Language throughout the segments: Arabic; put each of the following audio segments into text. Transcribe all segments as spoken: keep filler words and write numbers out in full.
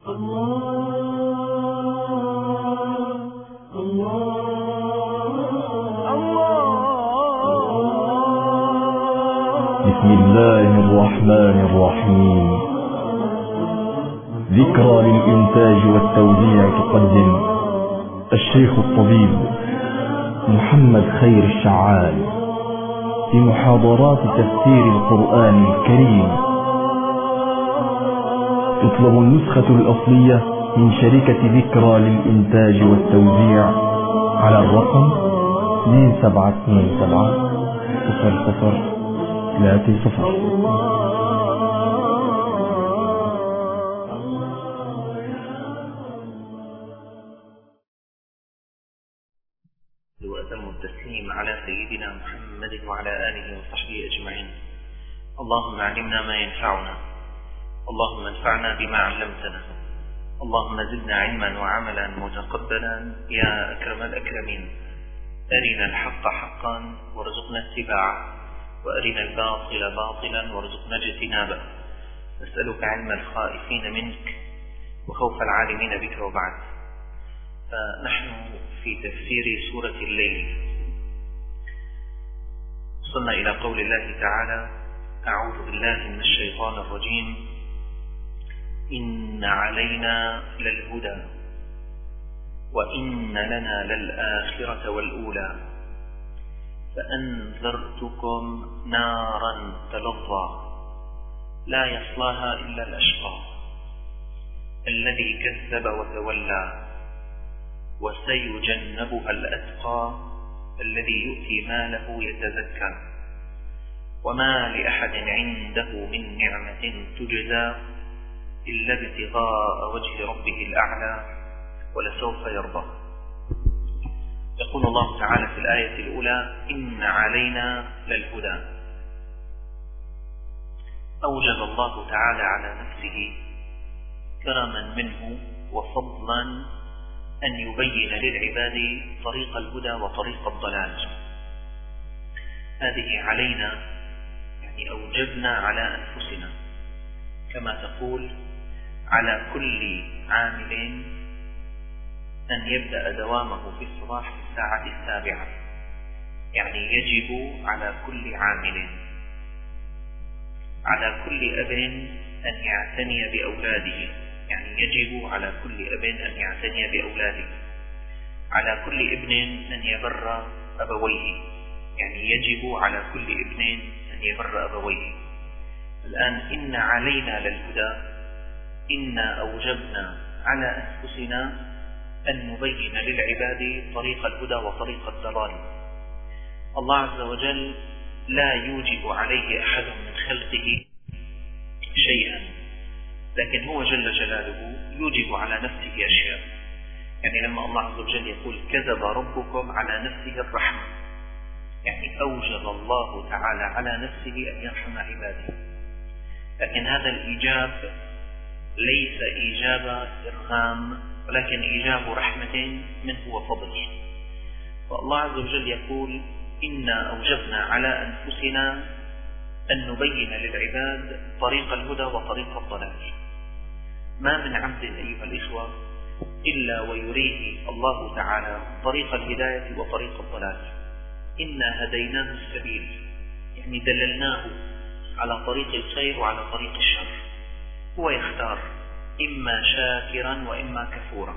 بسم الله الرحمن الرحيم. ذكرى للإنتاج والتوزيع تقدم الشيخ الطبيب محمد خير الشعال في محاضرات تفسير القرآن الكريم. تطلب النسخة الأصلية من شركة ذكرى للإنتاج والتوزيع على الرقم اثنين سبعة اثنين سبعة صفر صفر ثلاثة صفر. وأتم التسليم على سيدنا محمد وعلى آله وصحبه أجمعين. اللهم علمنا ما ينفعنا، اللهم انفعنا بما علمتنا، اللهم زدنا علما وعملا متقبلا يا أكرم الأكرمين. أرنا الحق حقا وارزقنا اتباعه، وأرنا الباطل باطلا وارزقنا اجتنابه. نسألك علم الخائفين منك وخوف العالمين بك. وبعد، فنحن في تفسير سورة الليل. وصلنا إلى قول الله تعالى: أعوذ بالله من الشيطان الرجيم: إن علينا للهدى وإن لنا للآخرة والأولى فأنذرتكم نارا تلظى لا يصلاها إلا الأشقى الذي كذب وتولى وسيجنبها الأتقى الذي يؤتي ماله يتزكى وما لأحد عنده من نعمة تجزى إلا ابتغاء وجه ربه الأعلى ولسوف يرضى. يقول الله تعالى في الآية الأولى: إن علينا للهدى. أوجب الله تعالى على نفسه كرما منه وفضلا أن يبين للعباد طريق الهدى وطريق الضلال. هذه علينا يعني أوجبنا على أنفسنا، كما تقول على كل عامل أن يبدأ دوامه في الصباح في الساعة السابعة. يعني يجب على كل عامل، على كل أب أن يعتني بأولاده. يعني يجب على كل أب أن يعتني بأولاده، على كل ابن أن يبر أبويه. يعني يجب على كل ابن أن يبر أبويه. الآن إن علينا للهدى، إنا أوجبنا على أنفسنا أن نبين للعباد طريق الهدى وطريق الضلال. الله عز وجل لا يوجب عليه أحد من خلقه شيئا، لكن هو جل جلاله يوجب على نفسه أشياء. يعني لما الله عز وجل يقول: كذب ربكم على نفسه الرحمة، يعني أوجب الله تعالى على نفسه أن يرحم عباده. لكن هذا الإيجاب ليس إيجاب إرغام، ولكن إيجاب رحمة منه وفضل. فالله عز وجل يقول: إنا أوجبنا على أنفسنا أن نبين للعباد طريق الهدى وطريق الضلال. ما من عبد أيها الإخوة إلا ويريه الله تعالى طريق الهداية وطريق الضلال. إنا هديناه السبيل، يعني دللناه على طريق الخير وعلى طريق الشر. هو يختار إما شاكرا وإما كفورا.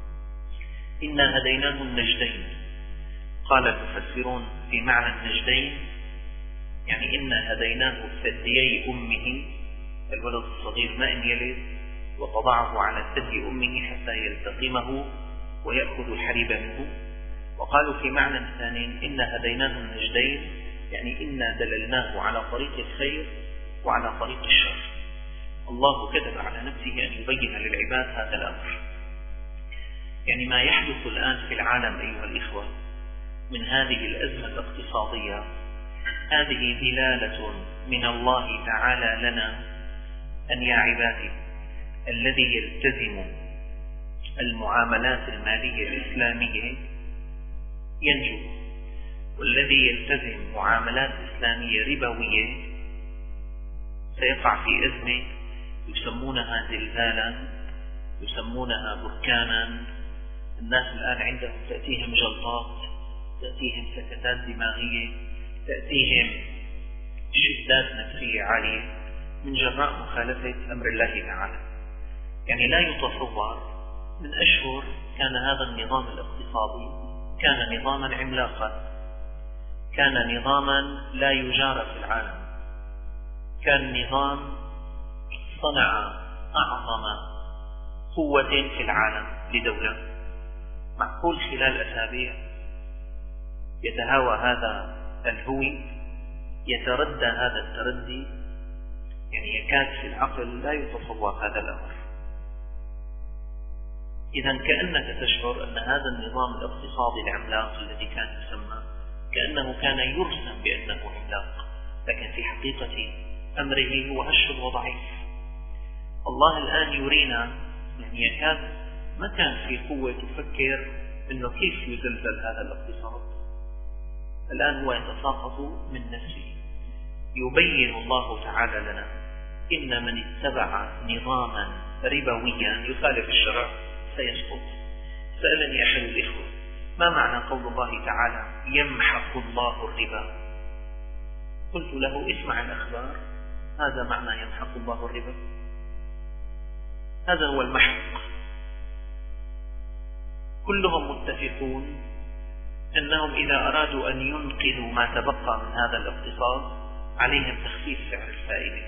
إنا هديناه النجدين. قال المفسرون في معنى النجدين يعني إنا هديناه ثديي أمه، الولد الصغير ما إن يلد وتضعه على ثدي أمه حتى يلتقمه ويأخذ الحليب منه. وقالوا في معنى ثاني: إنا هديناه النجدين، يعني إنا دللناه على طريق الخير وعلى طريق الشر. الله كتب على نفسه أن يبين للعباد هذا الأمر. يعني ما يحدث الآن في العالم أيها الإخوة من هذه الأزمة الاقتصادية، هذه دلالة من الله تعالى لنا أن يا عبادي الذي يلتزم المعاملات المالية الإسلامية ينجو، والذي يلتزم معاملات إسلامية ربوية سيقع في أزمة يسمونها زلزالا يسمونها بركانا. الناس الآن عندهم تأتيهم جلطات، تأتيهم سكتات دماغية، تأتيهم شدات نفسية عالية من جراء مخالفة أمر الله تعالى. يعني لا يتصور، من أشهر كان هذا النظام الاقتصادي كان نظاما عملاقا، كان نظاما لا يجار في العالم، كان نظام صنع أعظم قوة في العالم لدولة. معقول خلال أسابيع يتهاوى هذا الهوي، يتردى هذا التردي؟ يعني يكاد في العقل لا يتصور هذا الأمر. إذا كأنك تشعر أن هذا النظام الاقتصادي العملاق الذي كان يسمى كأنه كان يرسم بأنه عملاق، لكن في حقيقة أمره هو هش وضعيف. الله الآن يرينا، يعني يكاد ما كان في قوة تفكر أنه كيف يزلزل هذا الاقتصاد. الآن هو يتساقط من نفسه. يبين الله تعالى لنا إن من اتبع نظاما ربويا يخالف الشرع سيسقط. سألني أحد الإخوة ما معنى قول الله تعالى يمحق الله الربا؟ قلت له اسمع الأخبار، هذا معنى يمحق الله الربا، هذا هو المحق. كلهم متفقون أنهم إذا أرادوا أن ينقذوا ما تبقى من هذا الاقتصاد عليهم تخفيف سعر الفائدة،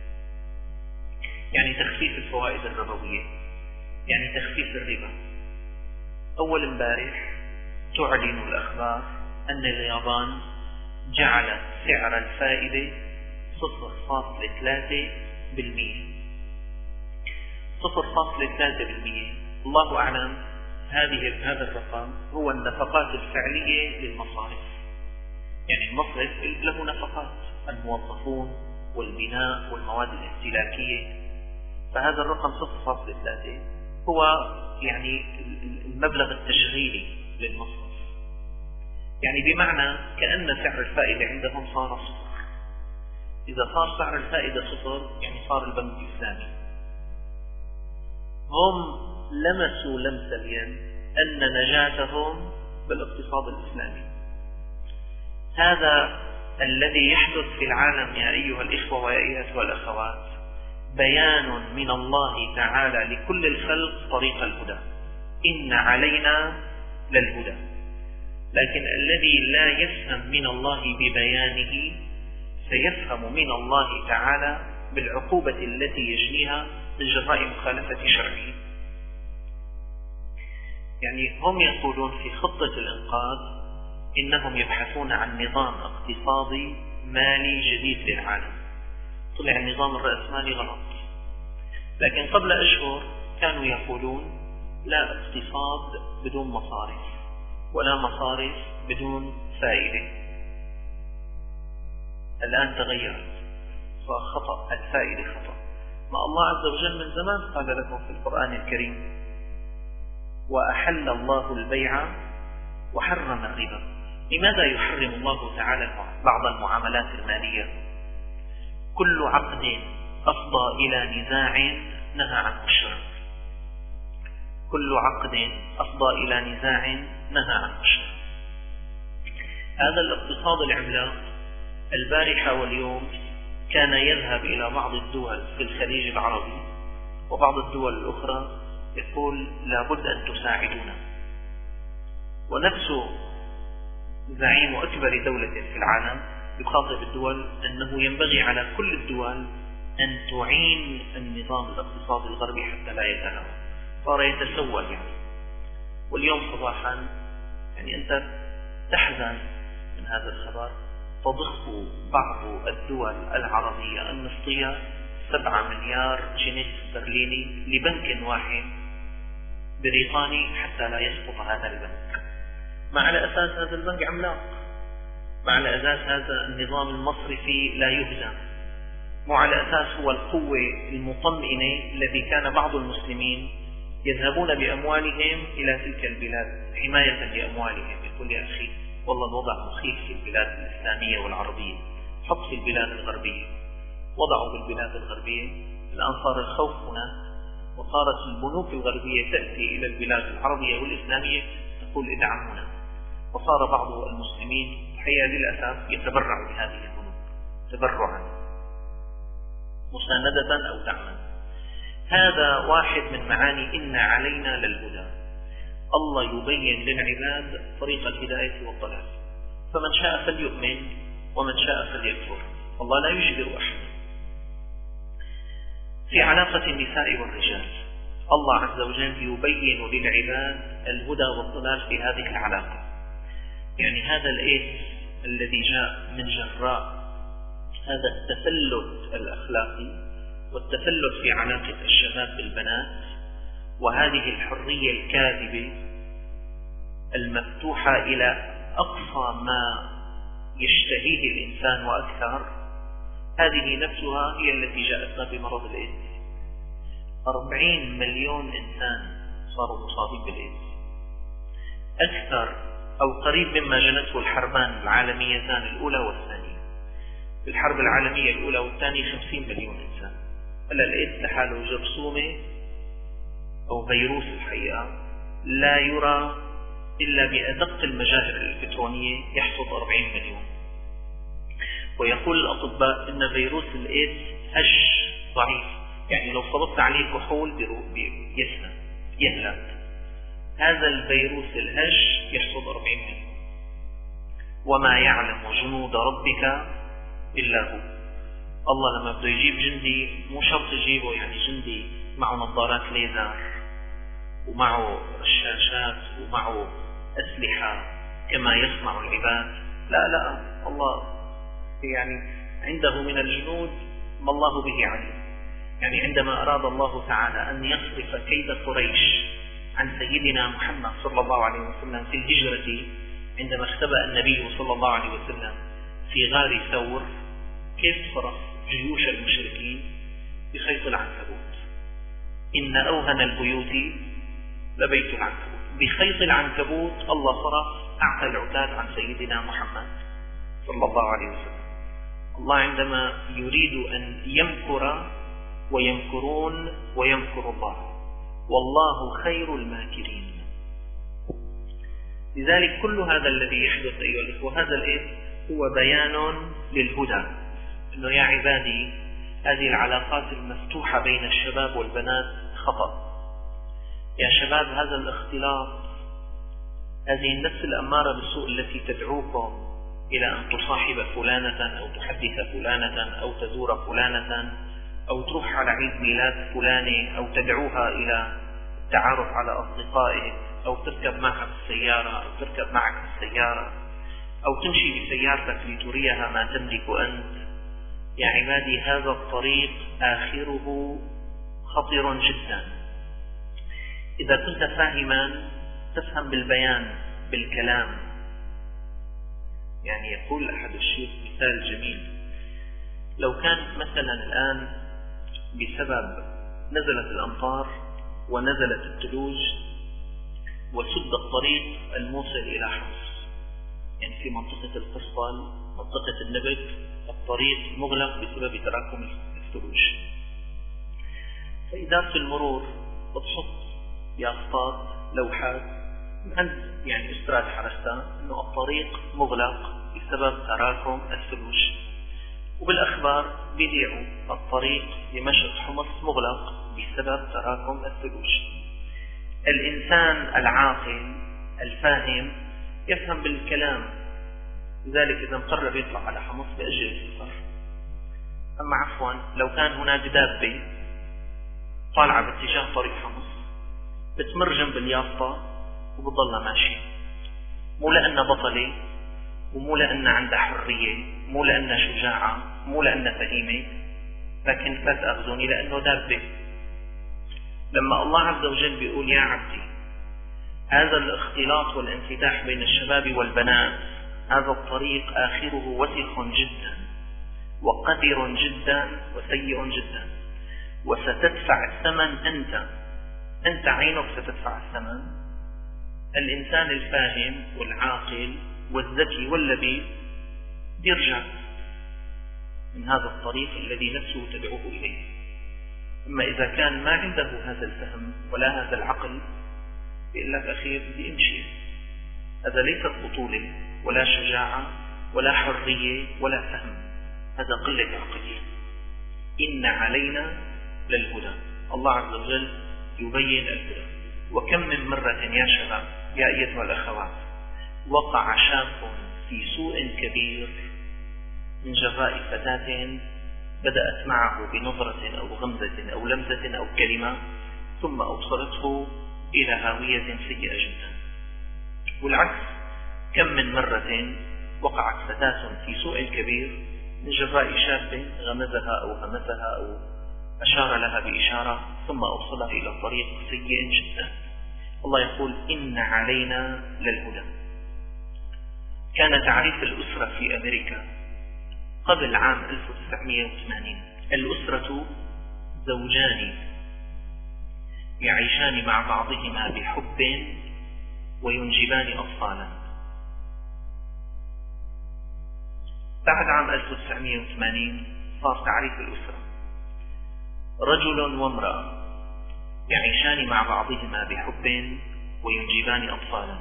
يعني تخفيف الفوائد الربوية، يعني تخفيف الربا. أول امبارح تعلن الأخبار أن اليابان جعلت سعر الفائدة صفر فاصلة ثلاثة بالمئة. صفر فاصلة ثلاثة بالمئة، الله أعلم هذه هذا الرقم هو النفقات الفعلية للمصارف. يعني المصرف له نفقات، الموظفون والبناء والمواد الاستهلاكية، فهذا الرقم صفر فاصلة ثلاثة هو يعني المبلغ التشغيلي للمصرف. يعني بمعنى كأن سعر الفائدة عندهم صار صفر. إذا صار سعر الفائدة صفر يعني صار البنك الإسلامي. هم لمسوا لمس اليد أن نجاتهم بالاقتصاد الإسلامي. هذا الذي يحدث في العالم يا أيها الإخوة ويا أيها الأخوات بيان من الله تعالى لكل الخلق طريق الهدى. إن علينا للهدى. لكن الذي لا يفهم من الله ببيانه سيفهم من الله تعالى بالعقوبة التي يجنيها من جراء مخالفة شرعه. يعني هم يقولون في خطة الإنقاذ إنهم يبحثون عن نظام اقتصادي مالي جديد للعالم. طلع النظام الرأسمالي غلط، لكن قبل أشهر كانوا يقولون لا اقتصاد بدون مصارف ولا مصارف بدون فائدة. الآن تغير، صار خطأ، الفائدة خطأ. ما الله عز وجل من زمان قال لكم في القرآن الكريم وأحل الله البيع وحرم الربا. لماذا يحرم الله تعالى بعض المعاملات المالية؟ كل عقد أفضى إلى نزاع نهى عنه الشرع. كل عقد أفضى إلى نزاع نهى عنه الشرع. هذا الاقتصاد العملاق البارحة واليوم كان يذهب إلى بعض الدول في الخليج العربي وبعض الدول الأخرى يقول لابد أن تساعدونا. ونفسه زعيم أكبر دولة في العالم يخاطب الدول أنه ينبغي على كل الدول أن تعين النظام الاقتصادي الغربي حتى لا يتهاوى. صار يتسول يعني. واليوم صباحا يعني أنت تحزن من هذا الخبر، تضخ بعض الدول العربية النفطية سبعة مليار جنيه استرليني لبنك واحد بريطاني حتى لا يسقط هذا البنك. ما على أساس هذا البنك عملاق، ما على أساس هذا النظام المصرفي لا يهزم، مو على أساس هو القوة المطمئنة الذي كان بعض المسلمين يذهبون بأموالهم إلى تلك البلاد حماية لأموالهم. يقول يا أخي والله الوضع مخيف في البلاد الإسلامية والعربية، حط في البلاد الغربية. وضعوا بالبلاد الغربية، الآن صار الخوف هنا وصارت البنوك الغربية تأتي إلى البلاد العربية والإسلامية تقول ادعمونا، وصار بعض المسلمين الحقيقة للأسف يتبرع بهذه البنوك تبرعا مساندة أو دعما. هذا واحد من معاني إن علينا للهدى. الله يبين للعباد طريق الهداية والضلال، فمن شاء فليؤمن ومن شاء فليكفر، الله لا يجبر أحد. في علاقة النساء والرجال الله عز وجل يبين للعباد الهدى والضلال في هذه العلاقة. يعني هذا الإيس الذي جاء من جراء هذا التفلت الأخلاقي والتفلت في علاقة الشباب بالبنات، وهذه الحرية الكاذبة المفتوحة إلى أقصى ما يشتهيه الإنسان وأكثر، هذه نفسها هي التي جاءتنا بمرض الإيدز. أربعين مليون إنسان صاروا مصابين بالإيدز، أكثر أو قريب مما جنته الحربان العالميتان الأولى والثانية. في الحرب العالمية الأولى والثانية خمسين مليون إنسان. هلا الإيدز لحاله جرثومة أو فيروس الحقيقة لا يرى إلا بأدق المجاهر الإلكترونية يحصد أربعين مليون. ويقول الأطباء إن فيروس الإيدز هش ضعيف، يعني لو صببت عليه كحول يسلم يهلك. هذا الفيروس الهش يحصد أربعين مليون. وما يعلم جنود ربك إلا هو. الله لما بده يجيب جندي مو شرط يجيبه يعني جندي معه نظارات ليزر ومعه رشاشات ومعه أسلحة كما يصنع العباد، لا لا، الله يعني عنده من الجنود ما الله به عليم. يعني عندما أراد الله تعالى أن يصرف كيد قريش عن سيدنا محمد صلى الله عليه وسلم في الهجرة، عندما اختبأ النبي صلى الله عليه وسلم في غار ثور، كيف صرف جيوش المشركين؟ بخيط العنكبوت. إن أوهن البيوت لبيت العنكبوت. بخيط العنكبوت الله صرف أعتى العتاد عن سيدنا محمد صلى الله عليه وسلم. الله عندما يريد أن يمكر ويمكرون ويمكر الله، والله خير الماكرين. لذلك كل هذا الذي يحدث أيها الأخوة، هذا الإيه هو بيان للهدى، إنه يا عبادي هذه العلاقات المفتوحة بين الشباب والبنات خطأ. يا شباب هذا الاختلاط، هذه النفس الأمارة بالسوء التي تدعوكم إلى أن تصاحب فلانة أو تحدث فلانة أو تزور فلانة أو تروح على عيد ميلاد فلانة أو تدعوها إلى التعرف على أصدقائك أو تركب معها بالسيارة أو تركب معك بالسيارة أو تمشي بسيارتك لتريها ما تملك أنت. يا عبادي هذا الطريق آخره خطر جدا. إذا كنت فاهما تفهم بالبيان بالكلام. يعني يقول أحد الشيوخ مثال جميل، لو كان مثلا الآن بسبب نزلت الأمطار ونزلت الثلوج وسد الطريق الموصل إلى حمص، يعني في منطقة القصبل منطقة النبت الطريق مغلق بسبب تراكم الثلوج، فإدارة المرور بتحط يافطات لوحات عند يعني استراد حرستان انه الطريق مغلق بسبب تراكم الثلوج، وبالاخبار بيذيعوا الطريق دمشق حمص مغلق بسبب تراكم الثلوج. الانسان العاقل الفاهم يفهم بالكلام، لذلك اذا مقرر يطلع على حمص بأجل السفر. اما عفوا لو كان هناك دابة طالعة باتجاه طريق حمص بتمر جنب اليافطة وبتضلها ماشية، مو لأنها بطلة ومو لأنها عندها حرية، مو لأنها شجاعة، مو لأنها فهيمة، لكن لا تأخذوني لأنه دابة. لما الله عز وجل بيقول يا عبدي هذا الاختلاط والانفتاح بين الشباب والبنات، هذا الطريق آخره وسخ جدا وقذر جدا وسيء جدا، وستدفع الثمن أنت أنت عينك ستدفع الثمن. الإنسان الفاهم والعاقل والذكي واللبيب يرجع من هذا الطريق الذي نفسه تدعوه إليه. أما إذا كان ما عنده هذا الفهم ولا هذا العقل بيقول لك أخي بدي أمشي. هذا ليست بطولة ولا شجاعة ولا حرية ولا فهم، هذا قلة عقل. إن علينا للهدى. الله عز وجل يبين الهدى. وكم من مرة يا شباب يا أيتها الأخوات وقع شاب في سوء كبير من جراء فتاة بدأت معه بنظرة أو غمزة أو لمزة أو كلمة ثم أوصلته إلى هاوية سيئة جدا. والعكس، كم من مرة وقعت فتاة في سوء كبير من جراء شاب غمزها أو همسها أو أشار لها بإشارة ثم أوصلها إلى طريق سيء جدا. الله يقول إن علينا للهدى. كان تعريف الأسرة في أمريكا قبل عام ألف وتسعمئة وثمانين: الأسرة زوجان يعيشان مع بعضهما بحب وينجبان أطفالا. بعد عام ألف وتسعمئة وثمانين صار تعريف الأسرة: رجل وامرأة يعيشان مع بعضهما بحب وينجبان أطفالا.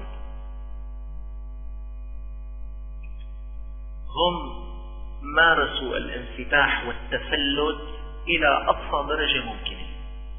هم مارسوا الانفتاح والتفلت إلى أقصى درجة ممكنة.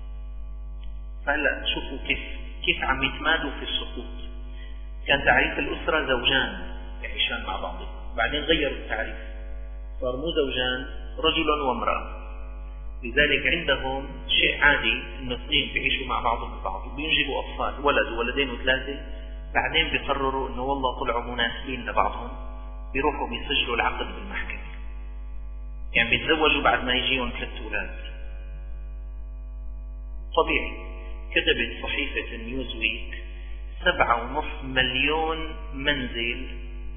فهلا شوفوا كيف كيف عم يتمادوا في السقوط. كان تعريف الأسرة زوجان يعيشان مع بعضهم، بعدين غيروا التعريف صار مو زوجان، رجل وامرأة. لذلك عندهم شيء عادي إنه اثنين بيعيشوا مع بعضهم البعض وبينجبوا أطفال، ولد وولدين وثلاثة، بعدين بيقرروا إنه والله طلعوا مناسبين لبعضهم، بيروحوا بيسجلوا العقد بالمحكمة. يعني بيتزوجوا بعد ما يجيهم ثلاث أولاد. طبيعي. كتبت صحيفة نيوزويك سبعة ونصف مليون منزل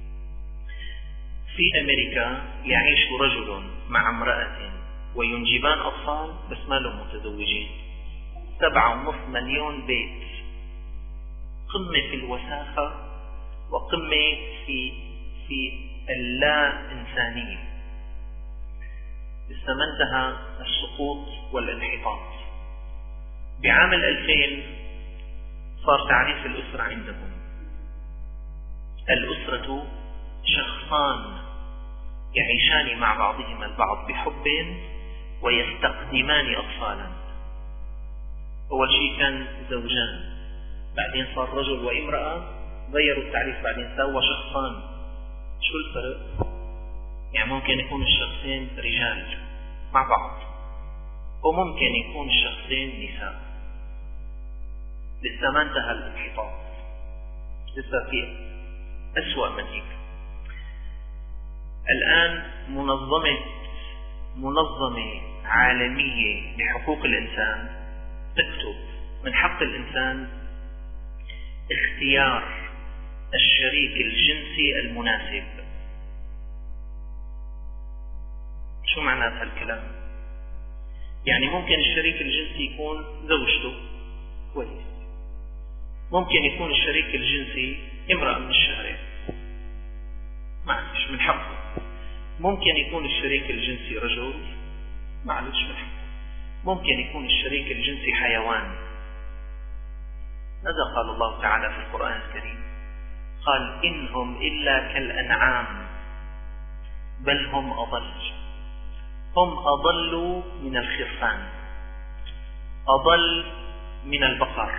في أمريكا يعيش رجل مع امرأة وينجبان أطفال بس ما لهم متزوجين. سبعة ونصف مليون بيت. قمة في الوساخة وقمة في في اللا إنسانية. لسه ما انتهى السقوط والانحطاط. بعام الألفين صار تعريف الأسرة عندهم: الأسرة شخصان يعيشان مع بعضهما البعض بحب ويستقدمان أطفالا. أول شيء كان زوجان، بعدين صار رجل وامرأة، غيروا التعريف بعدين سوى شخصان. شو الفرق؟ يعني ممكن يكون الشخصين رجال مع بعض وممكن يكون الشخصين نساء. لسه ما انتهى الانحطاط، لسه في أسوأ من هيك. الآن منظمة منظمة عالمية لحقوق الإنسان تكتب: من حق الإنسان اختيار الشريك الجنسي المناسب. شو معنى هذا الكلام؟ يعني ممكن الشريك الجنسي يكون زوجته كويس، ممكن يكون الشريك الجنسي امرأة من الشارع، معلش من حقه. ممكن يكون الشريك الجنسي رجل، معلش من حقه. ممكن يكون الشريك الجنسي حيوان. ماذا قال الله تعالى في القرآن الكريم؟ قال: إنهم إلا كالأنعام بل هم أضل. هم أضلوا من الخرفان، أضل من البقر،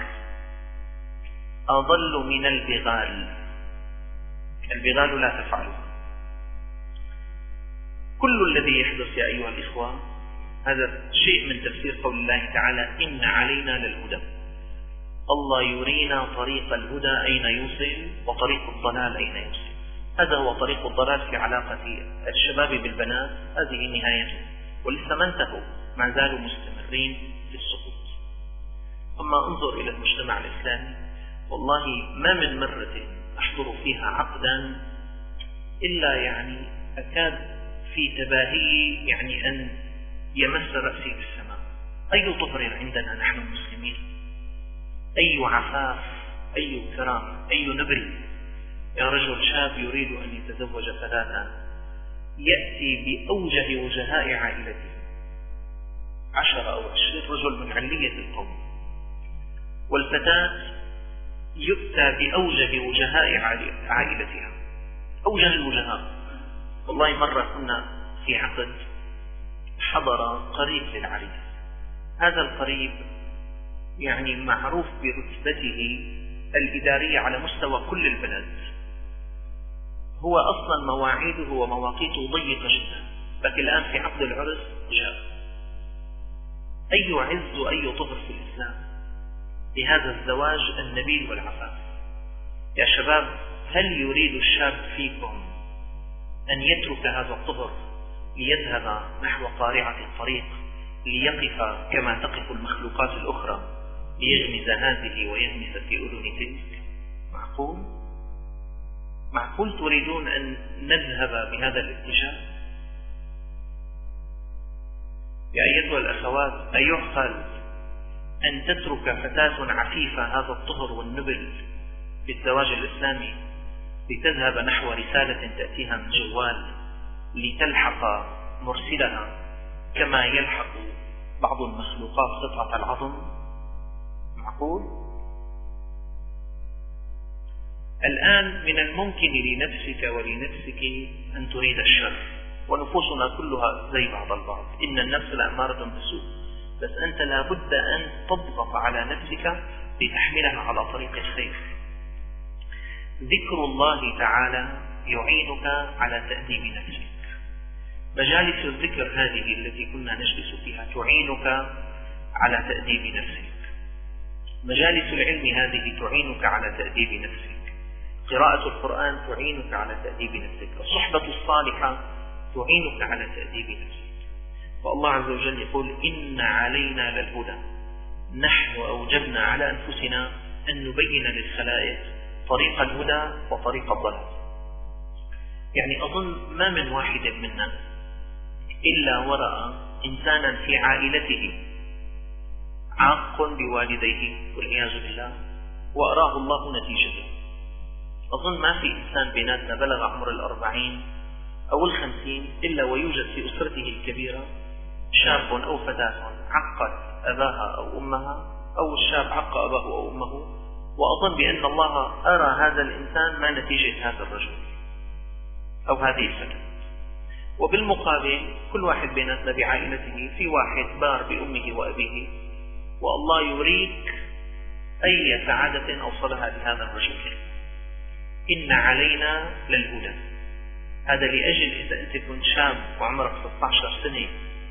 أضل من البغال. البغال لا تفعله. كل الذي يحدث يا أيها الإخوة هذا شيء من تفسير قول الله تعالى: إن علينا للهدى. الله يرينا طريق الهدى أين يوصل وطريق الضلال أين يوصل. هذا هو طريق الضلال في علاقة الشباب بالبنات، هذه نهايته، ولسه ما انتهوا، ما زالوا مستمرين في السقوط. أما انظر إلى المجتمع الإسلامي، والله ما من مرة أحضر فيها عقدا إلا يعني أكاد في تباهي يعني أن يمس رأسي بالسماء. أي طهر عندنا نحن المسلمين، أي عفاف، أي كرام، أي نبل. يا رجل شاب يريد أن يتزوج ثلاثا، يأتي بأوجه وجهاء عائلته، عشرة أو عشرين رجل من علية القوم، والفتاة يؤتى بأوجه وجهاء عائلتها، أوجه الوجهاء. والله مرة كنا في عقد حضر قريب للعريس، هذا القريب يعني معروف برتبته الإدارية على مستوى كل البلد، هو أصلا مواعيده ومواقيته ضيقة جدا، لكن الآن في عقد العرس جاء. أي عز وأي طهر في الإسلام لهذا الزواج النبيل والعفاف. يا شباب، هل يريد الشاب فيكم أن يترك هذا الطهر ليذهب نحو قارعة الطريق ليقف كما تقف المخلوقات الأخرى ليغمز هذه ويغمز في أذن تلك؟ معقول؟ معقول تريدون أن نذهب بهذا الاتجاه؟ يا أيتها الأخوات، أيعقل أن تترك فتاة عفيفة هذا الطهر والنبل في الزواج الإسلامي لتذهب نحو رسالة تأتيها من جوال لتلحق مرسلها كما يلحق بعض المخلوقات قطعة العظم؟ معقول؟ الآن من الممكن لنفسك ولنفسك أن تريد الشر، ونفوسنا كلها زي بعض البعض، إن النفس لأمارة بالسوء، بس أنت لابد أن تضغط على نفسك لتحملها على طريق الخير. ذكر الله تعالى يعينك على تأديب نفسك. مجالس الذكر هذه التي كنا نجلس فيها تعينك على تأديب نفسك. مجالس العلم هذه تعينك على تأديب نفسك. قراءة القرآن تعينك على تأديب نفسك. الصحبة الصالحة تعينك على تأديب نفسك. فالله عز وجل يقول: إن علينا للهدى، نحن أوجبنا على أنفسنا أن نبين للخلائق طريق الهدى وطريق الضلال. يعني أظن ما من واحد منا إلا ورأى إنسانا في عائلته عاق بوالديه والعياذ بالله وأراه الله نتيجته. أظن ما في إنسان بيناتنا بلغ عمر الأربعين أو الخمسين إلا ويوجد في أسرته الكبيرة شاب أو فتاة عقت أباها أو أمها، أو الشاب عق أباه أو أمه، وأظن بأن الله أرى هذا الإنسان ما نتيجة هذا الرجل أو هذه الفتاة. وبالمقابل كل واحد بيناتنا بعائلته في واحد بار بأمه وأبيه، والله يريك أي سعادة أوصلها لهذا الرجل. إن علينا للهدى. هذا لأجل إذا أنت كنت شاب وعمرك ستة عشر سنة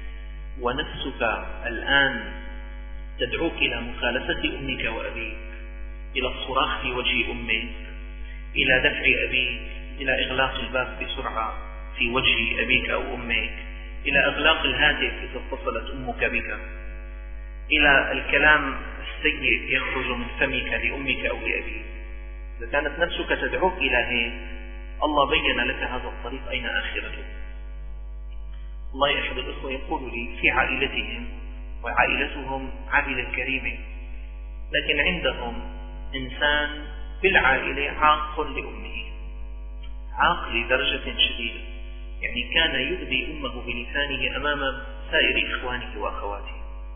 ونفسك الآن تدعوك إلى مخالفة أمك وأبيك، إلى الصراخ في وجه أمك، إلى دفع أبيك، إلى إغلاق الباب بسرعة في وجه أبيك أو أمك، إلى إغلاق الهاتف إذا اتصلت أمك بك، إلى الكلام السيء يخرج من فمك لأمك أو لأبيك. إذا كانت نفسك تدعوك إلى هيك، الله بين لك هذا الطريق أين آخرته. الله أحد الإخوة يقول لي في عائلتهم، وعائلتهم عائلة كريمة، لكن عندهم إنسان بالعائلة عاق لأمه، عاق لدرجة شديدة، يعني كان يؤذي أمه بلسانه أمام سائر إخوانه وأخواته،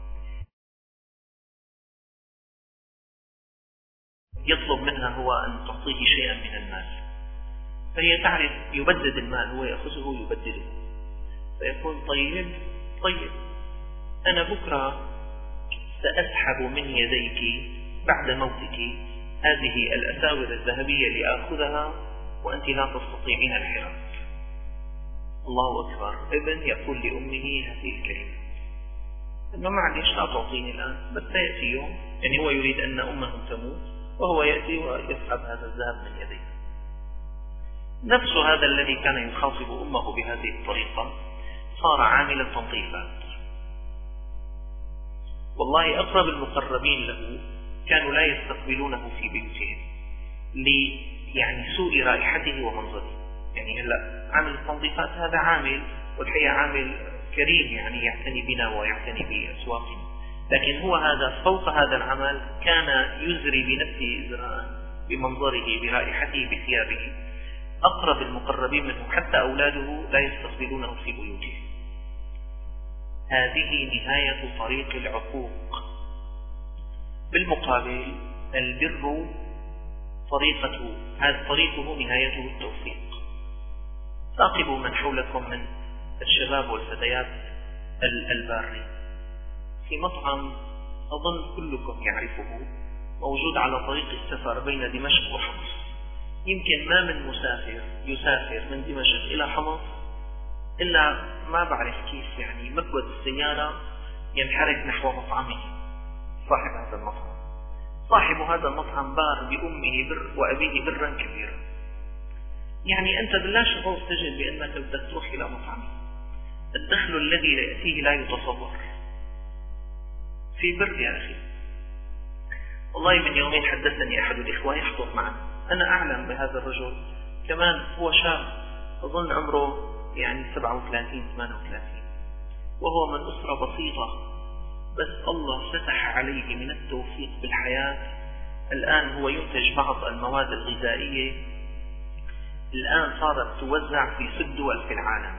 يطلب منها هو أن تعطيه شيئا من المال، فهي تعرف يبدد المال، هو يأخذه يبدده، فيقول: طيب طيب أنا بكرة سأسحب من يديك بعد موتك هذه الأساور الذهبية لآخذها وأنت لا تستطيعين الحراك. الله أكبر. ابن يقول لأمه هذه الكلمة، إنه معلش لا تعطيني الآن، بس سيأتي يوم، يعني هو يريد أن أمه تموت وهو يأتي ويسحب هذا الذهب من يديه. نفس هذا الذي كان يخاطب أمه بهذه الطريقة صار عاملا تنظيفات. والله أقرب المقربين له كانوا لا يستقبلونه في بيوتهم لي يعني سوء رائحته ومنظره. يعني هلا عامل التنظيفات هذا عامل، والحقيقة عامل كريم، يعني يعتني بنا ويعتني بأسواقنا، لكن هو هذا فوق هذا العمل كان يزري بنفسه إزراء بمنظره برائحته بثيابه. أقرب المقربين منه حتى أولاده لا يستقبلونه في بيوته. هذه نهاية طريق العقوق. بالمقابل البر طريقته هذا طريقه نهايته التوفيق. راقبوا من حولكم من الشباب والفتيات البارين. في مطعم أظن كلكم يعرفه موجود على طريق السفر بين دمشق وحمص. يمكن ما من مسافر يسافر من دمشق إلى حمص إلا ما بعرف كيف يعني مكبد السيارة ينحرك نحو مطعمه صاحب هذا المطعم. صاحب هذا المطعم بار بأمه بر وأبيه برا كبيرا. يعني أنت بالله شعور تجد بأنك بدك تروح إلى مطعمه. الدخل الذي يأتيه لا يتصور. في بر يا أخي. والله من يومين حدثني أحد الإخوة يحضر معنا. أنا أعلم بهذا الرجل كمان هو شاب أظن عمره يعني سبعة وثلاثين ثمانية وثلاثين وهو من أسرة بسيطة، بس الله فتح عليه من التوفيق بالحياة. الآن هو ينتج بعض المواد الغذائية الآن صارت توزع في ست دول في العالم.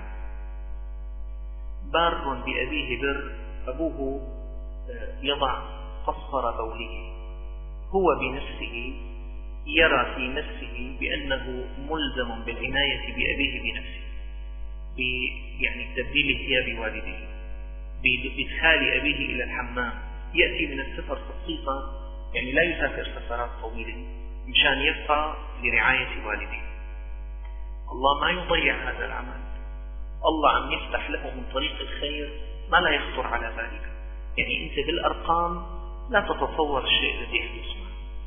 بار بأبيه بر. أبوه يضع قصر بوله. هو بنفسه يرى في نفسه بأنه ملزم بالعناية بأبيه بنفسه، يعني تبديل ثياب والديه، بإدخال أبيه إلى الحمام. يأتي من السفر خصيصا، يعني لا يسافر سفرات طويلة مشان يبقى لرعاية والديه. الله ما يضيع هذا العمل. الله عم يفتح له من طريق الخير ما لا يخطر على بالك. يعني أنت بالأرقام لا تتصور الشيء الذي يحدث.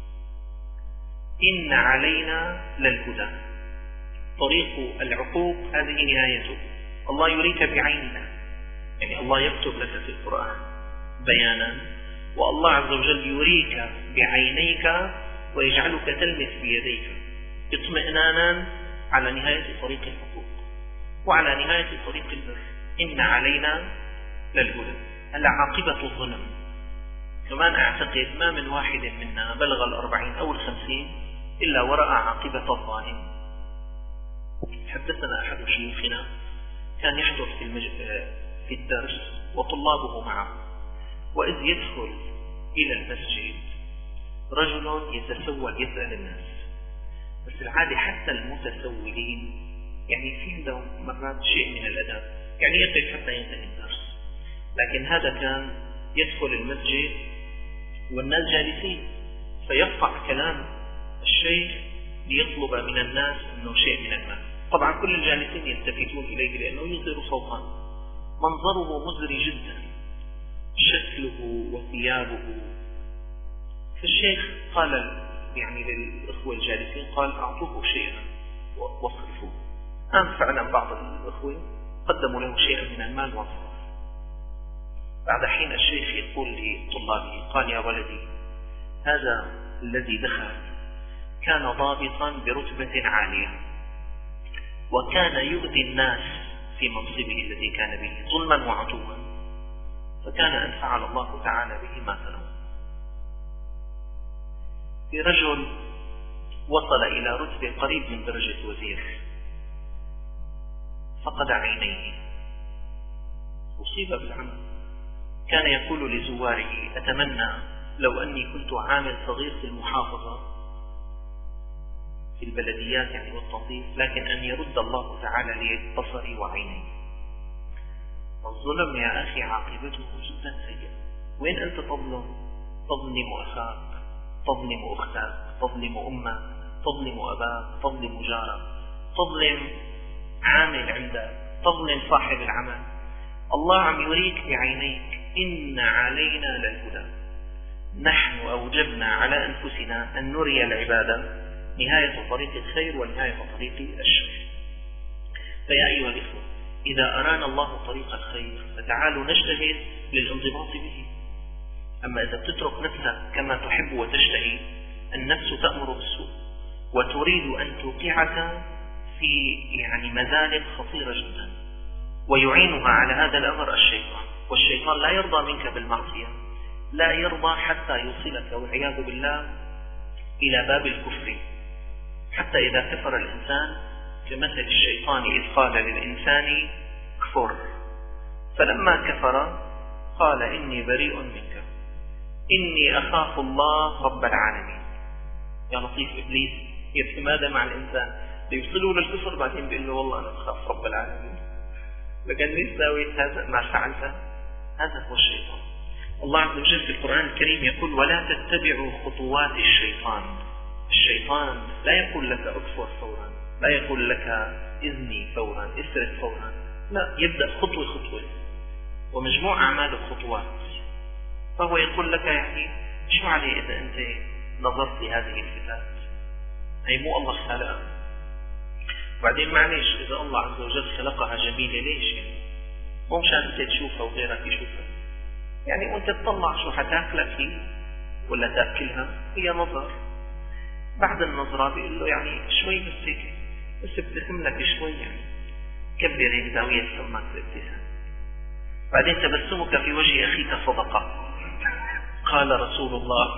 إن علينا للهدى. طريق العقوق هذه نهايته. الله يريك بعينك، يعني الله يكتب لك في القرآن بيانا، والله عز وجل يريك بعينيك ويجعلك تلمس بيديك اطمئنانا على نهاية طريق الحقوق وعلى نهاية طريق البر. إن علينا للهدى. هلا عاقبة الظلم كمان أعتقد ما من واحد منا بلغ الأربعين أو الخمسين إلا ورأى عاقبة الظالم. حدثنا أحد شيوخنا كان يحضر في, المج... في الدرس وطلابه معه، وإذ يدخل إلى المسجد رجل يتسول يسأل الناس. بس العادة حتى المتسولين يعني في عندهم مرات شيء من الأدب، يعني يقف حتى ينتهي الدرس. لكن هذا كان يدخل المسجد والناس جالسين فيقطع كلام الشيخ ليطلب من الناس انه شيء من المال. طبعا كل الجالسين يلتفتون اليه لانه يصدر صوتا. منظره مزري جدا، شكله وثيابه. فالشيخ قال يعني للاخوه الجالسين قال اعطوه شيئا واصرفوه. قام فعلا بعض الاخوه قدموا له شيئا من المال وانصرف. بعد حين الشيخ يقول لطلابه قال يا ولدي هذا الذي دخل كان ضابطا برتبة عالية وكان يؤذي الناس في منصبه الذي كان به ظلما وعتوا، فكان أن فعل الله تعالى به ما سنوه. في رجل وصل إلى رتبة قريب من درجة وزير فقد عينيه، أصيب بالعمى. كان يقول لزواره أتمنى لو أني كنت عامل صغير في المحافظة في البلديات يعني والتنظيف، لكن أن يرد الله تعالى لي بصري وعيني. الظلم يا أخي عاقبته جدا سيئة. وين أنت تظلم؟ تظلم أخاك، تظلم أختك، تظلم أمك، تظلم أباك، تظلم جارك، تظلم عامل عندك، تظلم صاحب العمل. الله عم يريك بعينيك إن علينا للهدى. نحن أوجبنا على أنفسنا أن نري العبادة نهاية طريق الخير ونهاية طريق الشر. فيا أيها الإخوة إذا أرانا الله طريق الخير فتعالوا نجتهد للانضباط به. أما إذا بتترك نفسك كما تحب وتشتهي، النفس تأمر بالسوء وتريد أن توقعك في يعني مزالق خطيرة جدا، ويعينها على هذا الأمر الشيطان. والشيطان لا يرضى منك بالمعصية، لا يرضى حتى يوصلك والعياذ بالله إلى باب الكفر. حتى إذا كفر الإنسان كمثل الشيطان إذ قال للإنسان كفر فلما كفر قال إني بريء منك إني أخاف الله رب العالمين. يا لطيف إبليس يتمادى مع الإنسان ليوصلوا للكفر، بعدين بيقول له والله أنا أخاف رب العالمين. لكن ليش سويت هذا ما فعلت؟ هذا هو الشيطان. الله عز وجل في القرآن الكريم يقول ولا تتبعوا خطوات الشيطان. الشيطان لا يقول لك اكفر فورا، لا يقول لك اذني فورا، اسرق فورا، لا، يبدأ خطوة خطوة ومجموع أعمال خطوات. فهو يقول لك يعني شو عليه إذا أنت نظرت لهذه الصفات؟ هي مو الله خلقها. وبعدين معلش إذا الله عز وجل خلقها جميلة ليش يعني؟ مو مشان أنت تشوفها وغيرك يشوفها. يعني وأنت تطلع شو حتاكلك فيه ولا تأكلها، هي نظر. بعد النظرة بيقول له يعني شوي بس هيك، بس ابتسم لك شوي، يعني كبر هيك زاوية فمك بالابتسام. بعدين تبسمك في وجه أخيك صدقة. قال رسول الله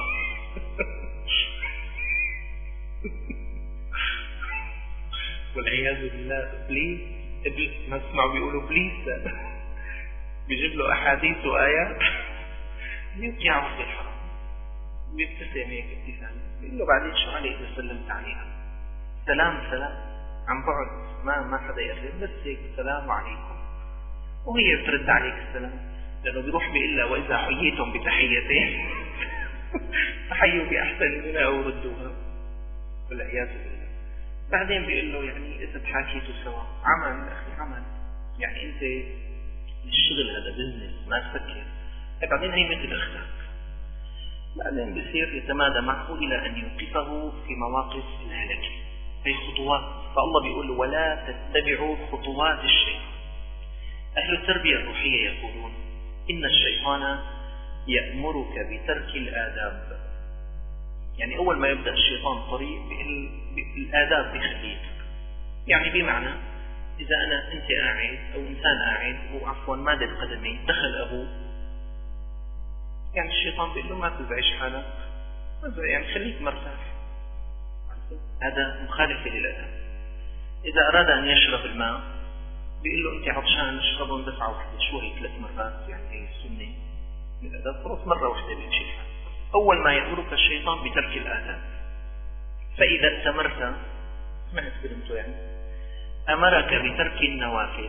والعياذ بالله إبليس إبليس ما تسمعوا بيقولوا إبليس بيجيب له أحاديث وآيات يوقعه في الحرام، بيبتسم هيك ابتسامة، بيقول له بعدين شو عليك إذا سلمت عليها؟ سلام سلام عن بعد، ما ما حدا يقرب، بس هيك السلام عليكم، وهي بترد عليك السلام، لأنه بيروح بيقول لها وإذا حييتم بتحيتين فحيوا بأحسن منها أو ردوها، والعياذ بالله. بعدين بيقول له يعني إذا تحاكيتوا سوا عمل أخي عمل، يعني أنت الشغل هذا بزنس ما تفكر، بعدين هي مثل أختك. بعدين بيصير يتمادى معه إلى أن يوقفه في مواقف الهلك. هي خطوات. فالله بيقول ولا تتبعوا خطوات الشيطان. أهل التربية الروحية يقولون إن الشيطان يأمرك بترك الآداب. يعني أول ما يبدأ الشيطان طريق بالآداب بيخليك، يعني بمعنى إذا أنا أنت قاعد أو إنسان قاعد وعفوا مادة قدمي دخل أبوه، يعني الشيطان بيقول له ما تزعج حالك، يعني خليك مرتاح، هذا مخالف للأداب. إذا أراد أن يشرب الماء بيقول له أنت عطشان اشربهم دفعة واحدة، شو هي ثلاث مرات، يعني هي السنة من الأداب، خلاص مرة واحدة بيمشي الحال. أول ما يأمرك الشيطان بترك الآداب، فإذا استمرت ما استلمته يعني أمرك بترك النوافل.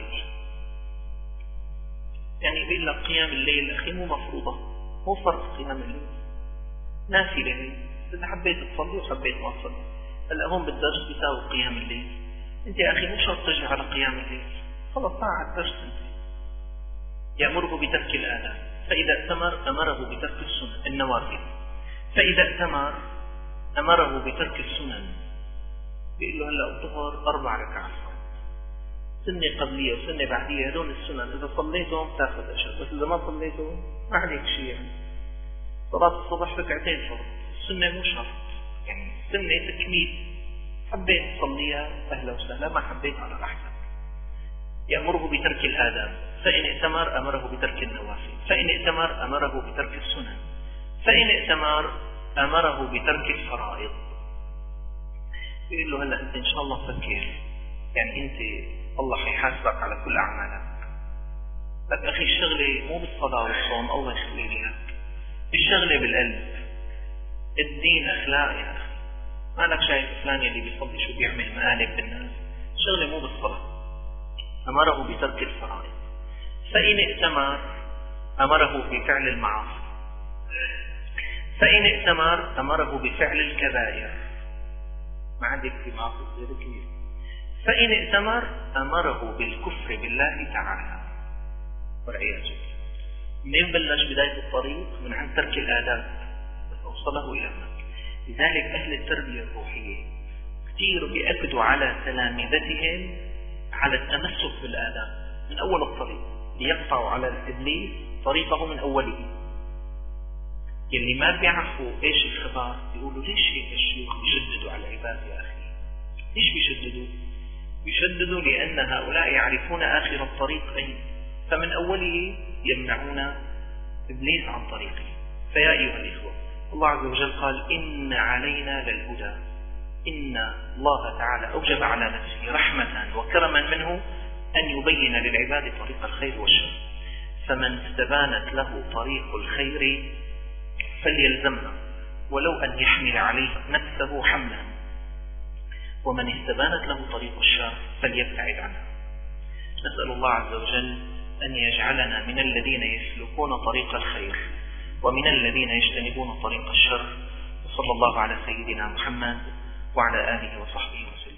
يعني بيقول لك قيام الليل أخي مو مفروضة، مو فرض قيام الليل، نافلة هي، إذا حبيت تصلي وحبيت ما تصلي. هلا هون بالدرس بيساوي قيام الليل، أنت يا أخي مو شرط تجي على قيام الليل، خلص طاعة على الدرس. أنت يأمره بترك الآداب، فإذا ائتمر أمره بترك السنن النوافل، فإذا ائتمر أمره بترك السنن. بيقول له هلا الظهر أربع ركعات، سنة قبلية وسنة بعدية، هذول السنن إذا صليتهم تاخذ أجر، بس إذا ما صليتهم ما عليك شيء. يعني صلاة الصبح ركعتين فرض، السنة مو شرط، يعني السنة تكميل، حبيت تصليها أهلا وسهلا، ما حبيت على راحتك. يأمره بترك الآداب، فإن ائتمر أمره بترك النوافل، فإن ائتمر أمره بترك السنن، فإن ائتمر أمره بترك الفرائض. يقول له هلا أنت إن شاء الله فكر، يعني أنت الله حيحاسبك على كل أعمالك. لك أخي الشغلة مو بالصلاة والصوم، الله يخلي لك الشغلة بالقلب. الدين أخلاق يا أخي، مالك شايف فلان اللي بيصلي شو بيعمل مقالب بالناس؟ الشغلة مو بالصلاة. أمره بترك الفرائض، فإن ائتمر أمره بفعل المعاصي، فإن ائتمر أمره بفعل الكبائر، ما عندك في معاصي غير كبير. فإن ائتمر أمره بالكفر بالله تعالى والعياذ بالله. منين بلش بداية الطريق؟ من عند ترك الآداب بس أوصله إلى هناك. لذلك أهل التربية الروحية كثير بيأكدوا على تلامذتهم على التمسك بالآداب من أول الطريق، ليقطعوا على الإبليس طريقه من أوله. يلي ما بيعرفوا إيش الخبار بيقولوا ليش هيك الشيوخ بيشددوا على العباد يا أخي؟ ليش بيشددوا؟ بيشددوا لأن هؤلاء يعرفون آخر الطريق أين، فمن أوله يمنعون إبليس عن طريقه. فيا أيها الإخوة، الله عز وجل قال إن علينا للهدى. إن الله تعالى أوجب على نفسه رحمة وكرما منه أن يبين للعباد طريق الخير والشر. فمن استبانت له طريق الخير فليلزمها ولو أن يحمل عليه نفسه حملا، ومن استبانت له طريق الشر فليبتعد عنها. نسأل الله عز وجل أن يجعلنا من الذين يسلكون طريق الخير ومن الذين يجتنبون طريق الشر. وصلى الله على سيدنا محمد وعلى آله وصحبه وسلم.